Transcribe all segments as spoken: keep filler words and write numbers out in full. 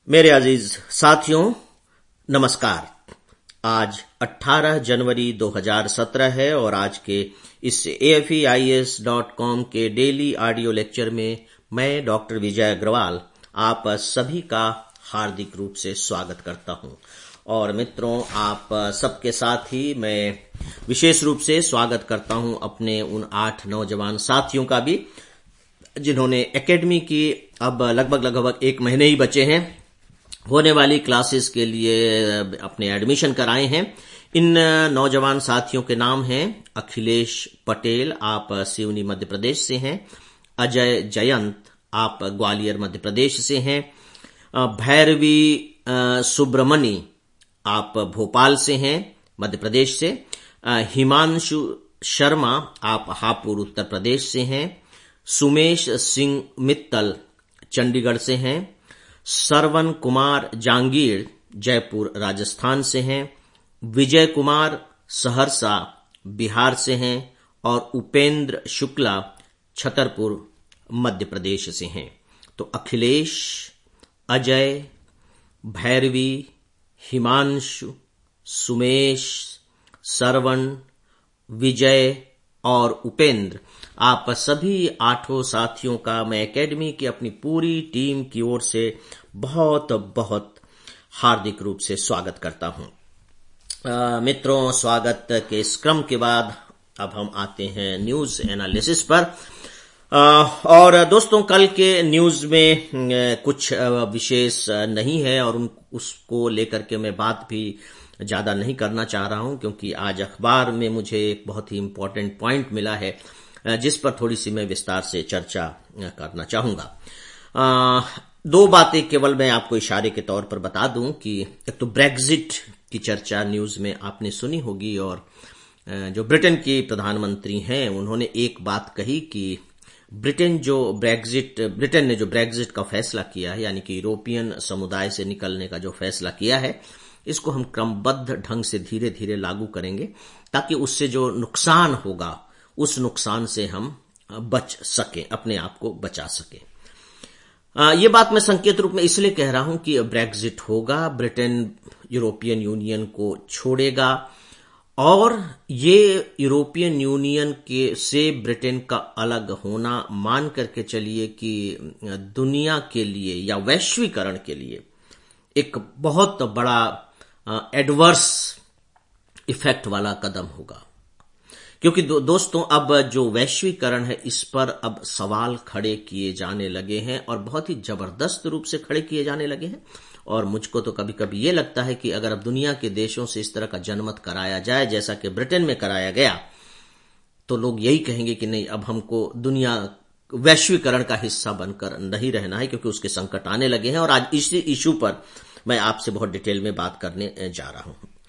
मेरे अजीज साथियों, नमस्कार। आज अठारह जनवरी दो हज़ार सत्रह है और आज के इस A F E I S dot com के डेली ऑडियो लेक्चर में मैं डॉक्टर विजय अग्रवाल आप सभी का हार्दिक रूप से स्वागत करता हूं। और मित्रों, आप सबके साथ ही मैं विशेष रूप से स्वागत करता हूं अपने उन आठ नौजवान साथियों का भी, जिन्होंने एकेडमी की अब लगभग लगभग एक महीने ही बचे हैं होने वाली क्लासेस के लिए अपने एडमिशन कराए हैं। इन नौजवान साथियों के नाम हैं अखिलेश पटेल, आप सिवनी मध्य प्रदेश से हैं। अजय जयंत, आप ग्वालियर मध्य प्रदेश से हैं। भैरवी सुब्रमणी, आप भोपाल से हैं मध्य प्रदेश से। हिमांशु शर्मा, आप हापुड़ उत्तर प्रदेश से हैं। सुमेश सिंह मित्तल, चंडीगढ़ से हैं। सरवन कुमार जांगीर, जयपुर राजस्थान से हैं। विजय कुमार सहरसा, बिहार से हैं। और उपेंद्र शुक्ला, छतरपुर मध्य प्रदेश से हैं। तो अखिलेश, अजय, भैरवी, हिमांशु, सुमेश, सरवन, विजय और उपेंद्र, आप सभी आठों साथियों का मैं एकेडमी की अपनी पूरी टीम की ओर से बहुत बहुत हार्दिक रूप से स्वागत करता हूं। आ, मित्रों, स्वागत के इस क्रम के बाद अब हम आते हैं न्यूज एनालिसिस पर। आ, और दोस्तों, कल के न्यूज में कुछ विशेष नहीं है और उन, उसको लेकर के मैं बात भी ज्यादा नहीं करना चाह रहा हूं, क्योंकि आज अखबार में मुझे एक बहुत ही इंपॉर्टेंट पॉइंट मिला है जिस पर थोड़ी सी मैं विस्तार से चर्चा करना चाहूंगा। दो बातें केवल मैं आपको इशारे के तौर पर बता दूं कि एक तो ब्रेक्जिट की चर्चा न्यूज में आपने सुनी होगी, और जो ब्रिटेन की प्रधानमंत्री हैं उन्होंने एक बात कही कि ब्रिटेन जो ब्रेक्जिट ब्रिटेन ने जो ब्रेक्जिट का फैसला किया है, यानी कि यूरोपियन समुदाय से निकलने का जो फैसला किया है, इसको हम क्रमबद्ध ढंग से धीरे धीरे लागू करेंगे ताकि उससे जो नुकसान होगा उस नुकसान से हम बच सकें, अपने आप को बचा सकें। ये बात मैं संकेत रूप में इसलिए कह रहा हूं कि ब्रेक्जिट होगा, ब्रिटेन यूरोपियन यूनियन को छोड़ेगा, और ये यूरोपियन यूनियन के से ब्रिटेन का अलग होना मान करके चलिए कि दुनिया के लिए या वैश्वीकरण के लिए एक बहुत बड़ा एडवर्स इफेक्ट वाला कदम होगा। क्योंकि दो, दोस्तों अब जो वैश्वीकरण है इस पर अब सवाल खड़े किए जाने लगे हैं, और बहुत ही जबरदस्त रूप से खड़े किए जाने लगे हैं। और मुझको तो कभी कभी ये लगता है कि अगर अब दुनिया के देशों से इस तरह का जनमत कराया जाए जैसा कि ब्रिटेन में कराया गया, तो लोग यही कहेंगे कि नहीं, अब हमको दुनिया वैश्वीकरण का हिस्सा बनकर नहीं रहना है, क्योंकि उसके संकट आने लगे हैं। और आज इसी इशू पर मैं आपसे बहुत डिटेल में बात करने जा रहा हूं।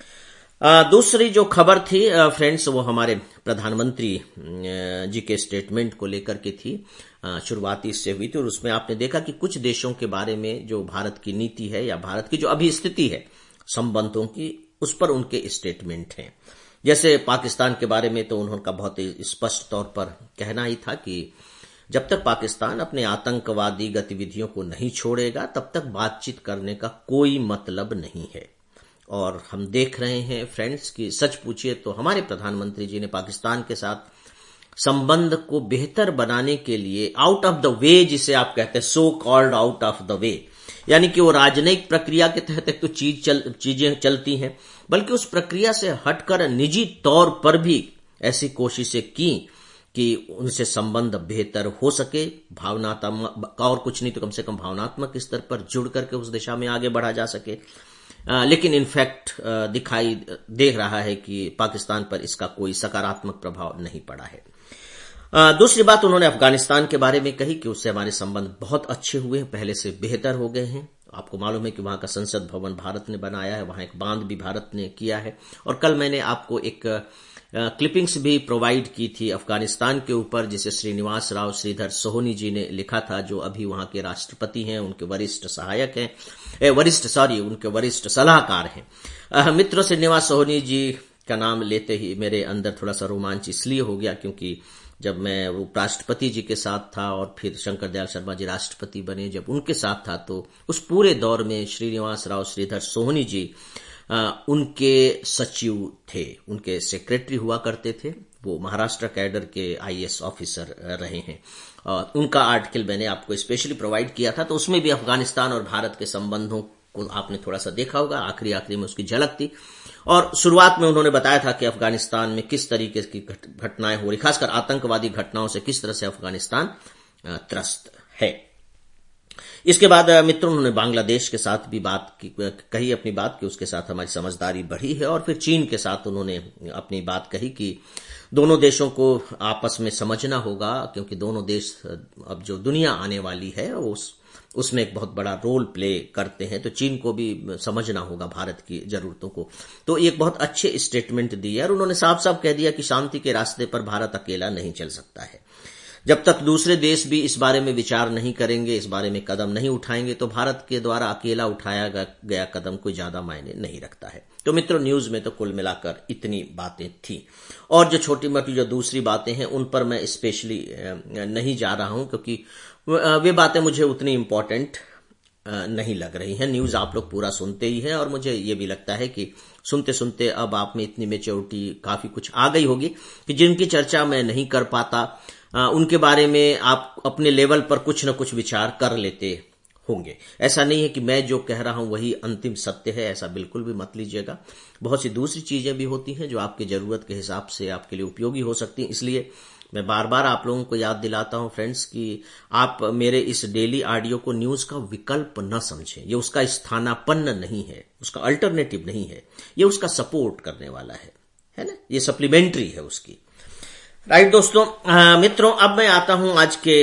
आ, दूसरी जो खबर थी फ्रेंड्स, वो हमारे प्रधानमंत्री जी के स्टेटमेंट को लेकर के थी। आ, शुरुआती इससे हुई थी, और उसमें आपने देखा कि कुछ देशों के बारे में जो भारत की नीति है या भारत की जो अभी स्थिति है संबंधों की, उस पर उनके स्टेटमेंट हैं। जैसे पाकिस्तान के बारे में तो उन्होंने बहुत ही स्पष्ट तौर पर कहना ही था कि जब तक पाकिस्तान अपने आतंकवादी गतिविधियों को नहीं छोड़ेगा तब तक बातचीत करने का कोई मतलब नहीं है। और हम देख रहे हैं फ्रेंड्स कि सच पूछिए तो हमारे प्रधानमंत्री जी ने पाकिस्तान के साथ संबंध को बेहतर बनाने के लिए आउट ऑफ द वे, जिसे आप कहते हैं so called out of the way, यानी कि वो राजनयिक प्रक्रिया के तहत एक तो चीज चल, चीजें चलती हैं, बल्कि उस प्रक्रिया से हटकर निजी तौर पर भी ऐसी कोशिशें की कि उनसे संबंध बेहतर हो सके, भावनात्मक और कुछ नहीं तो कम से कम भावनात्मक स्तर पर जुड़ करके उस दिशा में आगे बढ़ा जा सके। आ, लेकिन इनफैक्ट दिखाई दे रहा है कि पाकिस्तान पर इसका कोई सकारात्मक प्रभाव नहीं पड़ा है। आ, दूसरी बात उन्होंने अफगानिस्तान के बारे में कही कि उससे हमारे संबंध बहुत अच्छे हुए हैं, पहले से बेहतर हो गए हैं। आपको मालूम है कि वहां का संसद भवन भारत ने बनाया है, वहां एक बांध भी भारत ने किया है। और कल मैंने आपको एक क्लिपिंग्स भी प्रोवाइड की थी अफगानिस्तान के ऊपर, जिसे श्रीनिवास राव श्रीधर सोहनी जी ने लिखा था, जो अभी वहां के राष्ट्रपति हैं, उनके वरिष्ठ सहायक हैं, वरिष्ठ सॉरी उनके वरिष्ठ सलाहकार हैं। मित्र श्रीनिवास सोहनी जी का नाम लेते ही मेरे अंदर थोड़ा सा रोमांच इसलिए हो गया क्योंकि जब मैं उपराष्ट्रपति जी के साथ था और फिर शंकर दयाल शर्मा जी राष्ट्रपति बने, जब उनके साथ था, तो उस पूरे दौर में श्रीनिवास राव श्रीधर सोहनी जी आ, उनके सचिव थे, उनके सेक्रेटरी हुआ करते थे। वो महाराष्ट्र कैडर के आईएएस ऑफिसर रहे हैं। और उनका आर्टिकल मैंने आपको स्पेशली प्रोवाइड किया था, तो उसमें भी अफगानिस्तान और भारत के संबंधों को आपने थोड़ा सा देखा होगा, आखिरी आखिरी में उसकी झलक थी। और शुरुआत में उन्होंने बताया था कि अफगानिस्तान में किस तरीके की घटनाएं हो रही, खासकर आतंकवादी घटनाओं से किस तरह से अफगानिस्तान त्रस्त है। इसके बाद मित्रों उन्होंने बांग्लादेश के साथ भी बात की, कही अपनी बात कि उसके साथ हमारी समझदारी बढ़ी है। और फिर चीन के साथ उन्होंने अपनी बात कही कि दोनों देशों को आपस में समझना होगा, क्योंकि दोनों देश अब जो दुनिया आने वाली है उस उसमें एक बहुत बड़ा रोल प्ले करते हैं, तो चीन को भी समझना होगा भारत की जरूरतों को। तो एक बहुत अच्छे स्टेटमेंट दिए और उन्होंने साफ साफ कह दिया कि शांति के रास्ते पर भारत अकेला नहीं चल सकता है। जब तक दूसरे देश भी इस बारे में विचार नहीं करेंगे, इस बारे में कदम नहीं उठाएंगे, तो भारत के द्वारा अकेला उठाया गया कदम कोई ज्यादा मायने नहीं रखता है। तो मित्रों न्यूज में तो कुल मिलाकर इतनी बातें थी, और जो छोटी मोटी जो दूसरी बातें हैं उन पर मैं स्पेशली नहीं जा रहा हूं, क्योंकि वे बातें मुझे उतनी इंपॉर्टेंट नहीं लग रही हैं। न्यूज आप लोग पूरा सुनते ही हैं, और मुझे ये भी लगता है कि सुनते सुनते अब आप में इतनी मैच्योरिटी काफी कुछ आ गई होगी कि जिनकी चर्चा मैं नहीं कर पाता उनके बारे में आप अपने लेवल पर कुछ न कुछ विचार कर लेते होंगे। ऐसा नहीं है कि मैं जो कह रहा हूं वही अंतिम सत्य है, ऐसा बिल्कुल भी मत लीजिएगा। बहुत सी दूसरी चीजें भी होती हैं जो आपकी जरूरत के हिसाब से आपके लिए उपयोगी हो सकती हैं। इसलिए मैं बार बार आप लोगों को याद दिलाता हूं फ्रेंड्स कि आप मेरे इस डेली ऑडियो को न्यूज का विकल्प न समझें। ये उसका स्थानापन्न नहीं है, उसका अल्टरनेटिव नहीं है, ये उसका सपोर्ट करने वाला है, है ना, ये सप्लीमेंट्री है उसकी। राइट दोस्तों, आ, मित्रों अब मैं आता हूं आज के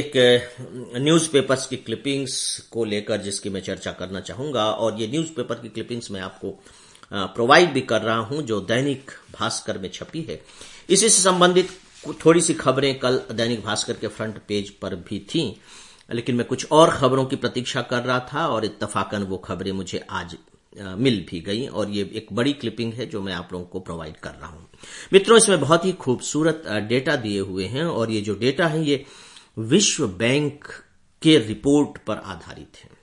एक न्यूज़पेपर्स की क्लिपिंग्स को लेकर जिसकी मैं चर्चा करना चाहूंगा। और ये न्यूज़पेपर की क्लिपिंग्स मैं आपको प्रोवाइड भी कर रहा हूं जो दैनिक भास्कर में छपी है। इसी से संबंधित थोड़ी सी खबरें कल दैनिक भास्कर के फ्रंट पेज पर भी थीं, लेकिन मैं कुछ और खबरों की प्रतीक्षा कर रहा था और इत्तफाकन वो खबरें मुझे आज मिल भी गई, और ये एक बड़ी क्लिपिंग है जो मैं आप लोगों को प्रोवाइड कर रहा हूं। मित्रों इसमें बहुत ही खूबसूरत डेटा दिए हुए हैं, और ये जो डेटा है ये विश्व बैंक के रिपोर्ट पर आधारित है।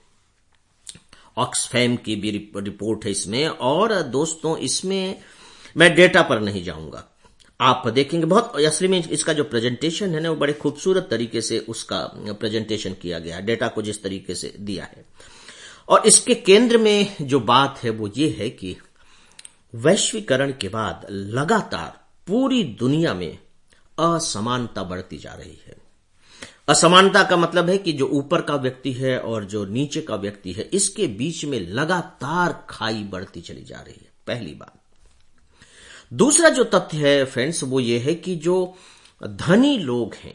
ऑक्सफैम की भी रिपोर्ट है इसमें। और दोस्तों इसमें मैं डेटा पर नहीं जाऊंगा, आप देखेंगे बहुत असली में इसका जो प्रेजेंटेशन है ना वो बड़े खूबसूरत तरीके से उसका प्रेजेंटेशन किया गया है, डेटा को जिस तरीके से दिया है। और इसके केंद्र में जो बात है वो ये है कि वैश्वीकरण के बाद लगातार पूरी दुनिया में असमानता बढ़ती जा रही है। असमानता का मतलब है कि जो ऊपर का व्यक्ति है और जो नीचे का व्यक्ति है इसके बीच में लगातार खाई बढ़ती चली जा रही है, पहली बात। दूसरा जो तथ्य है फ्रेंड्स वो ये है कि जो धनी लोग हैं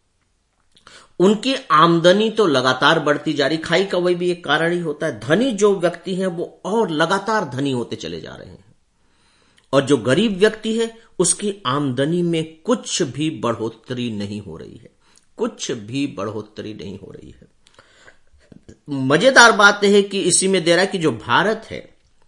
उनकी आमदनी तो लगातार बढ़ती जा रही, खाई का वही भी एक कारण ही होता है। धनी जो व्यक्ति हैं वो और लगातार धनी होते चले जा रहे हैं, और जो गरीब व्यक्ति है उसकी आमदनी में कुछ भी बढ़ोतरी नहीं हो रही है, कुछ भी बढ़ोतरी नहीं हो रही है। मजेदार बात है कि इसी में दे रहा है कि जो भारत है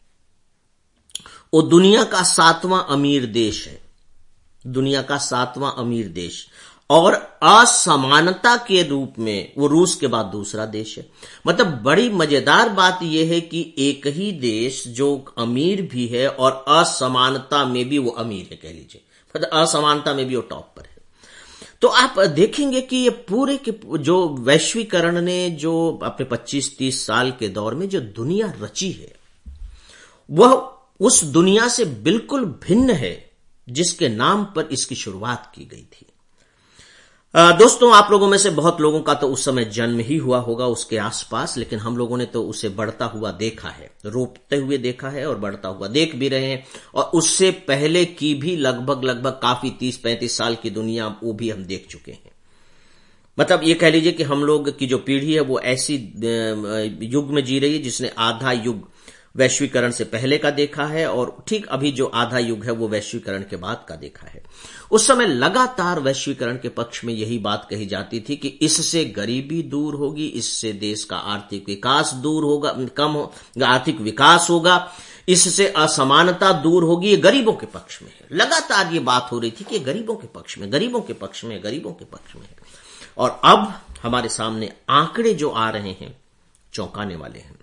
वो दुनिया का सातवां अमीर देश है, दुनिया का सातवां अमीर देश, और असमानता के रूप में वो रूस के बाद दूसरा देश है। मतलब बड़ी मजेदार बात यह है कि एक ही देश जो अमीर भी है और असमानता में भी वो अमीर है, कह लीजिए, मतलब असमानता में भी वो टॉप पर है। तो आप देखेंगे कि ये पूरे के जो वैश्वीकरण ने जो अपने पच्चीस तीस साल के दौर में जो दुनिया रची है वह उस दुनिया से बिल्कुल भिन्न है जिसके नाम पर इसकी शुरुआत की गई थी। आ, दोस्तों आप लोगों में से बहुत लोगों का तो उस समय जन्म ही हुआ होगा उसके आसपास, लेकिन हम लोगों ने तो उसे बढ़ता हुआ देखा है, रोपते हुए देखा है और बढ़ता हुआ देख भी रहे हैं। और उससे पहले की भी लगभग लगभग काफी तीस पैंतीस साल की दुनिया वो भी हम देख चुके हैं। मतलब ये कह लीजिए कि हम लोग की जो पीढ़ी है वो ऐसी युग में जी रही है जिसने आधा युग वैश्वीकरण से पहले का देखा है, और ठीक अभी जो आधा युग है वो वैश्वीकरण के बाद का देखा है। उस समय लगातार वैश्वीकरण के पक्ष में यही बात कही जाती थी कि इससे गरीबी दूर होगी, इससे देश का आर्थिक विकास दूर होगा, कम होगा, आर्थिक विकास होगा, इससे असमानता दूर होगी, ये गरीबों के पक्ष में है। लगातार ये बात हो रही थी कि गरीबों के पक्ष में, गरीबों के पक्ष में, गरीबों के पक्ष में है। और अब हमारे सामने आंकड़े जो आ रहे हैं चौंकाने वाले हैं।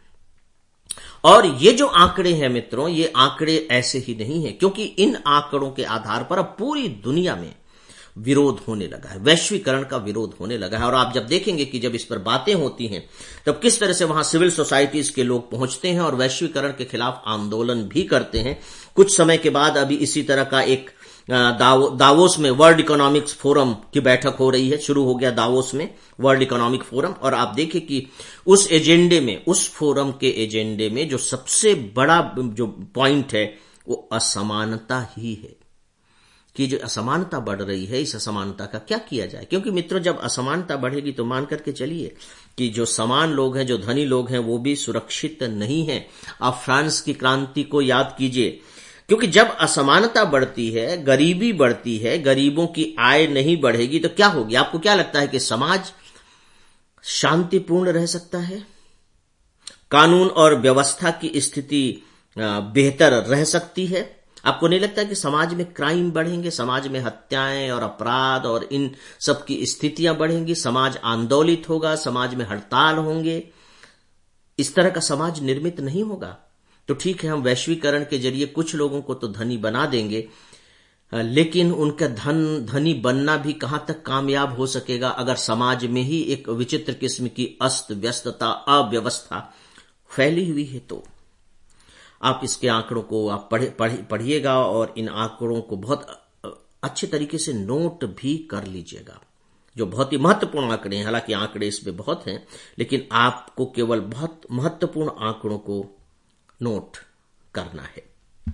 और ये जो आंकड़े हैं मित्रों, ये आंकड़े ऐसे ही नहीं है, क्योंकि इन आंकड़ों के आधार पर अब पूरी दुनिया में विरोध होने लगा है, वैश्वीकरण का विरोध होने लगा है। और आप जब देखेंगे कि जब इस पर बातें होती हैं तब किस तरह से वहां सिविल सोसाइटीज के लोग पहुंचते हैं और वैश्वीकरण के खिलाफ आंदोलन भी करते हैं। कुछ समय के बाद अभी इसी तरह का एक दावो, दावोस में वर्ल्ड इकोनॉमिक्स फोरम की बैठक हो रही है, शुरू हो गया दावोस में वर्ल्ड इकोनॉमिक फोरम। और आप देखिए कि उस एजेंडे में, उस फोरम के एजेंडे में जो सबसे बड़ा जो पॉइंट है वो असमानता ही है, कि जो असमानता बढ़ रही है, इस असमानता का क्या किया जाए। क्योंकि मित्रों, जब असमानता बढ़ेगी तो मान करके चलिए कि जो समान लोग हैं, जो धनी लोग हैं, वो भी सुरक्षित नहीं है। आप फ्रांस की क्रांति को याद कीजिए, क्योंकि जब असमानता बढ़ती है, गरीबी बढ़ती है, गरीबों की आय नहीं बढ़ेगी तो क्या होगी। आपको क्या लगता है कि समाज शांतिपूर्ण रह सकता है? कानून और व्यवस्था की स्थिति बेहतर रह सकती है? आपको नहीं लगता कि समाज में क्राइम बढ़ेंगे, समाज में हत्याएं और अपराध और इन सब की स्थितियां बढ़ेंगी, समाज आंदोलित होगा, समाज में हड़ताल होंगे? इस तरह का समाज निर्मित नहीं होगा। तो ठीक है, हम वैश्वीकरण के जरिए कुछ लोगों को तो धनी बना देंगे, लेकिन उनका धन धनी बनना भी कहां तक कामयाब हो सकेगा अगर समाज में ही एक विचित्र किस्म की अस्त व्यस्तता, अव्यवस्था फैली हुई है। तो आप इसके आंकड़ों को आप पढ़, पढ़, पढ़िएगा और इन आंकड़ों को बहुत अच्छे तरीके से नोट भी कर लीजिएगा, जो बहुत ही महत्वपूर्ण आंकड़े हैं। हालांकि आंकड़े इसमें बहुत हैं, लेकिन आपको केवल बहुत महत्वपूर्ण आंकड़ों को नोट करना है।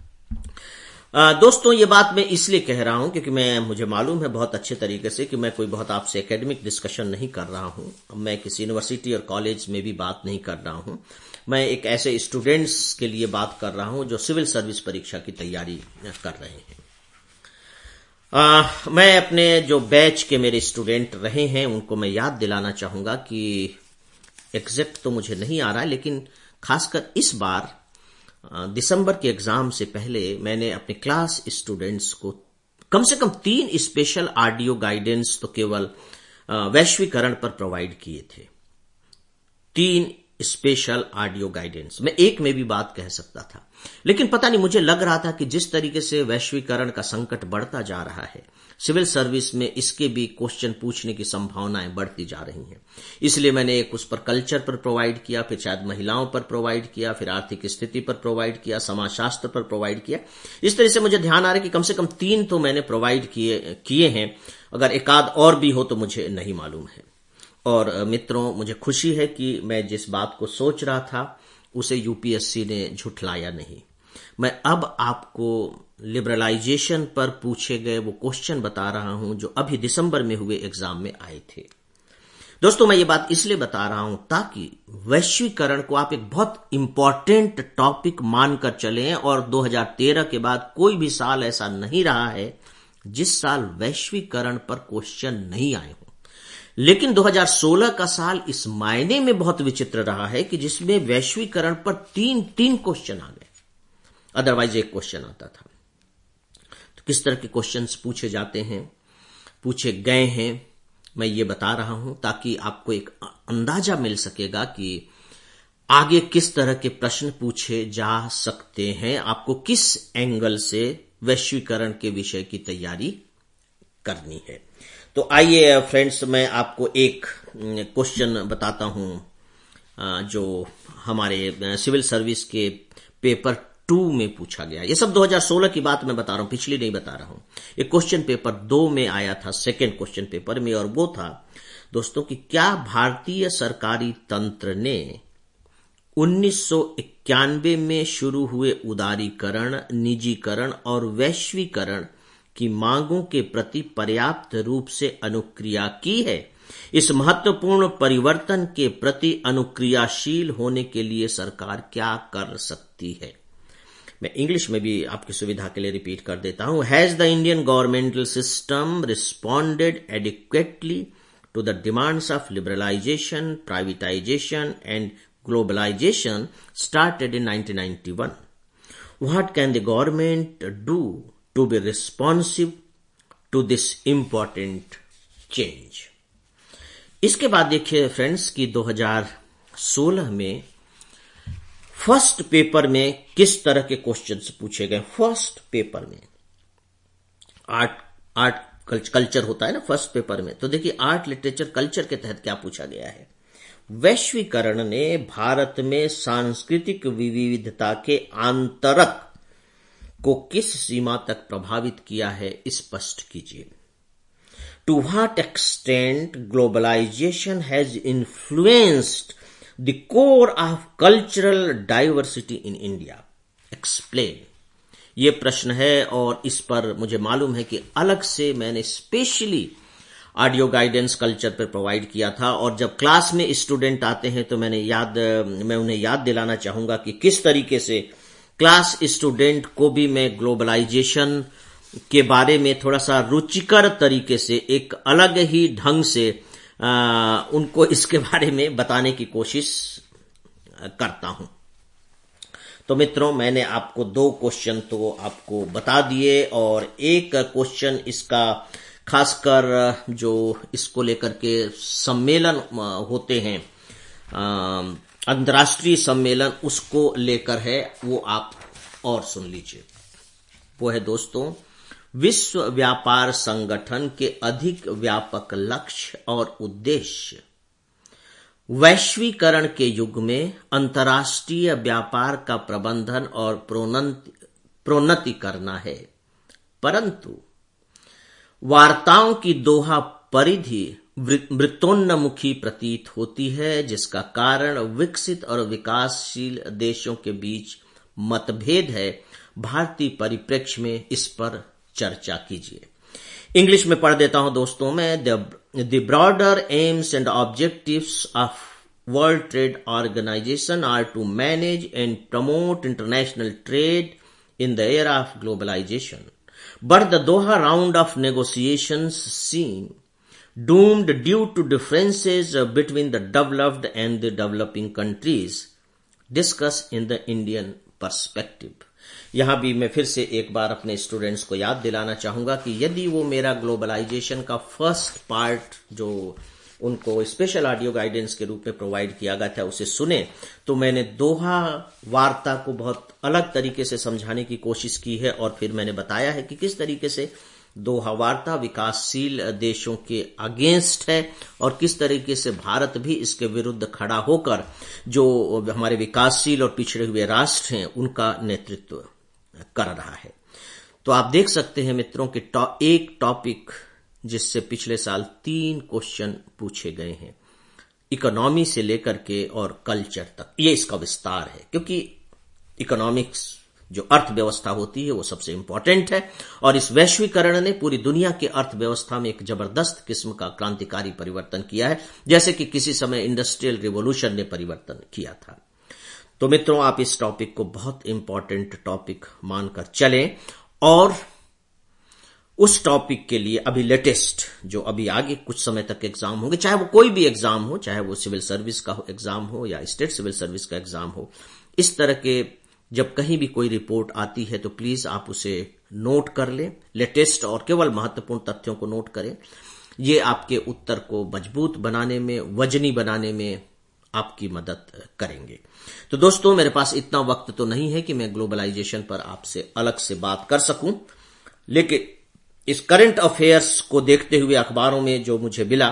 आ, दोस्तों, ये बात मैं इसलिए कह रहा हूं क्योंकि मैं मुझे मालूम है बहुत अच्छे तरीके से कि मैं कोई बहुत आपसे एकेडमिक डिस्कशन नहीं कर रहा हूं। मैं किसी यूनिवर्सिटी और कॉलेज में भी बात नहीं कर रहा हूं। मैं एक ऐसे स्टूडेंट्स के लिए बात कर रहा हूं जो सिविल सर्विस परीक्षा की तैयारी कर रहे हैं। आ, मैं अपने जो बैच के मेरे स्टूडेंट रहे हैं उनको मैं याद दिलाना चाहूंगा कि एग्जैक्ट तो मुझे नहीं आ रहा है, लेकिन खासकर इस बार दिसंबर के एग्जाम से पहले मैंने अपने क्लास स्टूडेंट्स को कम से कम तीन स्पेशल ऑडियो गाइडेंस तो केवल वैश्वीकरण पर प्रोवाइड किए थे। तीन स्पेशल ऑडियो गाइडेंस, मैं एक में भी बात कह सकता था, लेकिन पता नहीं, मुझे लग रहा था कि जिस तरीके से वैश्वीकरण का संकट बढ़ता जा रहा है, सिविल सर्विस में इसके भी क्वेश्चन पूछने की संभावनाएं बढ़ती जा रही हैं। इसलिए मैंने एक उस पर कल्चर पर प्रोवाइड किया, फिर शायद महिलाओं पर प्रोवाइड किया, फिर आर्थिक स्थिति पर प्रोवाइड किया, समाजशास्त्र पर प्रोवाइड किया। इस तरह से मुझे ध्यान आ रहा है कि कम से कम तीन तो मैंने प्रोवाइड किए किए हैं। अगर एक आध और भी हो तो मुझे नहीं मालूम है। और मित्रों, मुझे खुशी है कि मैं जिस बात को सोच रहा था उसे यूपीएससी ने झुठलाया नहीं। मैं अब आपको लिबरलाइजेशन पर पूछे गए वो क्वेश्चन बता रहा हूं जो अभी दिसंबर में हुए एग्जाम में आए थे। दोस्तों, मैं ये बात इसलिए बता रहा हूं ताकि वैश्वीकरण को आप एक बहुत इंपॉर्टेंट टॉपिक मानकर चलें। और दो हज़ार तेरह के बाद कोई भी साल ऐसा नहीं रहा है जिस साल वैश्वीकरण पर क्वेश्चन नहीं आए हों। लेकिन दो हज़ार सोलह का साल इस मायने में बहुत विचित्र रहा है कि जिसमें वैश्वीकरण पर तीन तीन क्वेश्चन आ गए, अदरवाइज एक क्वेश्चन आता था। तो किस तरह के क्वेश्चंस पूछे जाते हैं, पूछे गए हैं, मैं ये बता रहा हूं ताकि आपको एक अंदाजा मिल सकेगा कि आगे किस तरह के प्रश्न पूछे जा सकते हैं, आपको किस एंगल से वैश्वीकरण के विषय की तैयारी करनी है। तो आइए फ्रेंड्स, मैं आपको एक क्वेश्चन बताता हूं जो हमारे सिविल सर्विस के पेपर टू में पूछा गया। ये सब दो हज़ार सोलह की बात मैं बता रहा हूं, पिछली नहीं बता रहा हूं। एक क्वेश्चन पेपर दो में आया था, सेकेंड क्वेश्चन पेपर में, और वो था दोस्तों कि क्या भारतीय सरकारी तंत्र ने उन्नीस सौ इक्यानवे में शुरू हुए उदारीकरण, निजीकरण और वैश्वीकरण की मांगों के प्रति पर्याप्त रूप से अनुक्रिया की है? इस महत्वपूर्ण परिवर्तन के प्रति अनुक्रियाशील होने के लिए सरकार क्या कर सकती है? मैं इंग्लिश में भी आपकी सुविधा के लिए रिपीट कर देता हूं। Has the Indian governmental system responded adequately to the demands of liberalisation, privatisation and globalisation started in nineteen ninety one? What can the government do to be responsive to this important change. इसके बाद देखिए friends कि दो हज़ार सोलह में first paper में किस तरह के क्वेश्चंस पूछे गए। फर्स्ट पेपर में आर्ट आर्ट कल्चर होता है ना फर्स्ट पेपर में, तो देखिए आर्ट लिटरेचर कल्चर के तहत क्या पूछा गया है। वैश्वीकरण ने भारत में सांस्कृतिक विविधता के आंतरक को किस सीमा तक प्रभावित किया है, स्पष्ट कीजिए। To what extent globalisation has influenced the core of cultural diversity in India, explain. ये प्रश्न है और इस पर मुझे मालूम है कि अलग से मैंने स्पेशली ऑडियो गाइडेंस कल्चर पर प्रोवाइड किया था, और जब क्लास में स्टूडेंट आते हैं तो मैंने याद मैं उन्हें याद दिलाना चाहूंगा कि किस तरीके से क्लास स्टूडेंट को भी मैं ग्लोबलाइजेशन के बारे में थोड़ा सा रुचिकर तरीके से एक अलग ही ढंग से आ, उनको इसके बारे में बताने की कोशिश करता हूं। तो मित्रों, मैंने आपको दो क्वेश्चन तो आपको बता दिए, और एक क्वेश्चन इसका खासकर जो इसको लेकर के सम्मेलन होते हैं, अंतर्राष्ट्रीय सम्मेलन, उसको लेकर है, वो आप और सुन लीजिए। वो है दोस्तों, विश्व व्यापार संगठन के अधिक व्यापक लक्ष्य और उद्देश्य वैश्वीकरण के युग में अंतर्राष्ट्रीय व्यापार का प्रबंधन और प्रोन्नति करना है, परंतु वार्ताओं की दोहा परिधि वृत्तोन्मुखी प्रतीत होती है, जिसका कारण विकसित और विकासशील देशों के बीच मतभेद है। भारतीय परिप्रेक्ष्य में इस पर चर्चा कीजिए। इंग्लिश में पढ़ देता हूं दोस्तों मैं। The broader aims and objectives of world trade organisation are to manage and promote international trade in the era of globalisation, but the Doha round of negotiations seem doomed due to differences between the developed and the developing countries. Discuss in the Indian perspective. यहां भी मैं फिर से एक बार अपने students को याद दिलाना चाहूंगा कि यदि वो मेरा ग्लोबलाइजेशन का फर्स्ट पार्ट जो उनको स्पेशल ऑडियो गाइडेंस के रूप में प्रोवाइड किया गया था उसे सुने, तो मैंने दोहा वार्ता को बहुत अलग तरीके से समझाने की कोशिश की है, और फिर मैंने बताया है कि किस तरीके से दोहा वार्ता विकासशील देशों के अगेंस्ट है और किस तरीके से भारत भी इसके विरुद्ध खड़ा होकर जो हमारे विकासशील और पिछड़े हुए राष्ट्र हैं उनका नेतृत्व कर रहा है। तो आप देख सकते हैं मित्रों कि टॉ, एक टॉपिक जिससे पिछले साल तीन क्वेश्चन पूछे गए हैं, इकोनॉमी से लेकर के और कल्चर तक, ये इसका विस्तार है, क्योंकि इकोनॉमिक्स जो अर्थव्यवस्था होती है वो सबसे इंपॉर्टेंट है, और इस वैश्वीकरण ने पूरी दुनिया की अर्थव्यवस्था में एक जबरदस्त किस्म का क्रांतिकारी परिवर्तन किया है, जैसे कि किसी समय इंडस्ट्रियल रिवॉल्यूशन ने परिवर्तन किया था। तो मित्रों, आप इस टॉपिक को बहुत इंपॉर्टेंट टॉपिक मानकर चलें, और उस टॉपिक के लिए अभी लेटेस्ट जो अभी आगे कुछ समय तक एग्जाम होंगे, चाहे वो कोई भी एग्जाम हो, चाहे वो सिविल सर्विस का एग्जाम हो या स्टेट सिविल सर्विस का एग्जाम हो, इस तरह के जब कहीं भी कोई रिपोर्ट आती है तो प्लीज आप उसे नोट कर लें, लेटेस्ट और केवल महत्वपूर्ण तथ्यों को नोट करें। ये आपके उत्तर को मजबूत बनाने में, वजनी बनाने में आपकी मदद करेंगे। तो दोस्तों, मेरे पास इतना वक्त तो नहीं है कि मैं ग्लोबलाइजेशन पर आपसे अलग से बात कर सकूं, लेकिन इस करंट अफेयर्स को देखते हुए अखबारों में जो मुझे मिला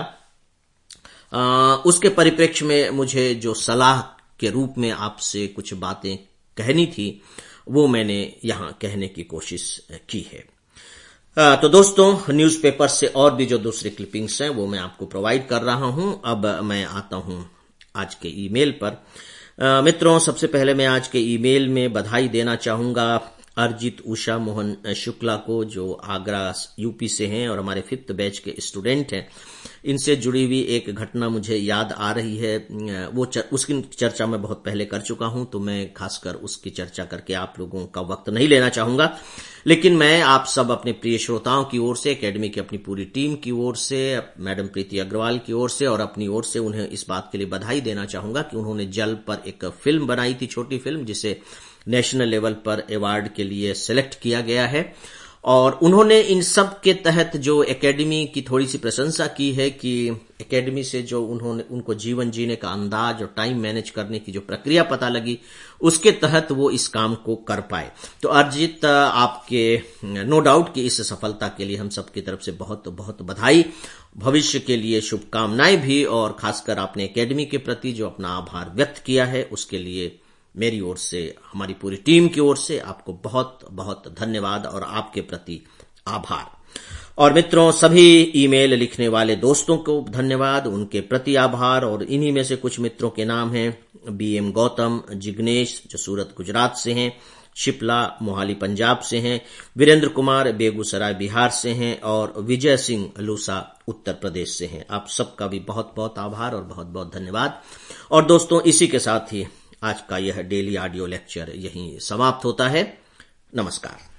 आ, उसके परिप्रेक्ष्य में मुझे जो सलाह के रूप में आपसे कुछ बातें कहनी थी वो मैंने यहां कहने की कोशिश की है। आ, तो दोस्तों, न्यूज़पेपर से और भी जो दूसरी क्लिपिंग्स हैं वो मैं आपको प्रोवाइड कर रहा हूं। अब मैं आता हूं आज के ईमेल पर। आ, मित्रों, सबसे पहले मैं आज के ईमेल में बधाई देना चाहूंगा अर्जित उषा मोहन शुक्ला को, जो आगरा यूपी से हैं और हमारे फिफ्थ बैच के स्टूडेंट हैं। इनसे जुड़ी हुई एक घटना मुझे याद आ रही है। वो चर, उसकी चर्चा मैं बहुत पहले कर चुका हूं, तो मैं खासकर उसकी चर्चा करके आप लोगों का वक्त नहीं लेना चाहूंगा। लेकिन मैं आप सब अपने प्रिय श्रोताओं की ओर से, एकेडमी की अपनी पूरी टीम की ओर से, मैडम प्रीति अग्रवाल की ओर से और अपनी ओर से उन्हें इस बात के लिए बधाई देना चाहूंगा कि उन्होंने जल पर एक फिल्म बनाई थी, छोटी फिल्म, जिसे नेशनल लेवल पर अवार्ड के लिए सिलेक्ट किया गया है। और उन्होंने इन सब के तहत जो एकेडमी की थोड़ी सी प्रशंसा की है कि एकेडमी से जो उन्होंने उनको जीवन जीने का अंदाज और टाइम मैनेज करने की जो प्रक्रिया पता लगी, उसके तहत वो इस काम को कर पाए। तो अर्जित, आपके नो डाउट कि इस सफलता के लिए हम सबकी तरफ से बहुत बहुत बधाई, भविष्य के लिए शुभकामनाएं भी, और खासकर आपने एकेडमी के प्रति जो अपना आभार व्यक्त किया है उसके लिए मेरी ओर से, हमारी पूरी टीम की ओर से आपको बहुत बहुत धन्यवाद और आपके प्रति आभार। और मित्रों, सभी ईमेल लिखने वाले दोस्तों को धन्यवाद, उनके प्रति आभार। और इन्हीं में से कुछ मित्रों के नाम हैं बी एम गौतम, जिग्नेश जो सूरत गुजरात से हैं, शिप्ला मोहाली पंजाब से हैं, वीरेंद्र कुमार बेगूसराय बिहार से हैं और विजय सिंह लूसा उत्तर प्रदेश से हैं। आप सबका भी बहुत बहुत आभार और बहुत बहुत धन्यवाद। और दोस्तों, इसी के साथ ही आज का यह डेली ऑडियो लेक्चर यहीं समाप्त होता है। नमस्कार।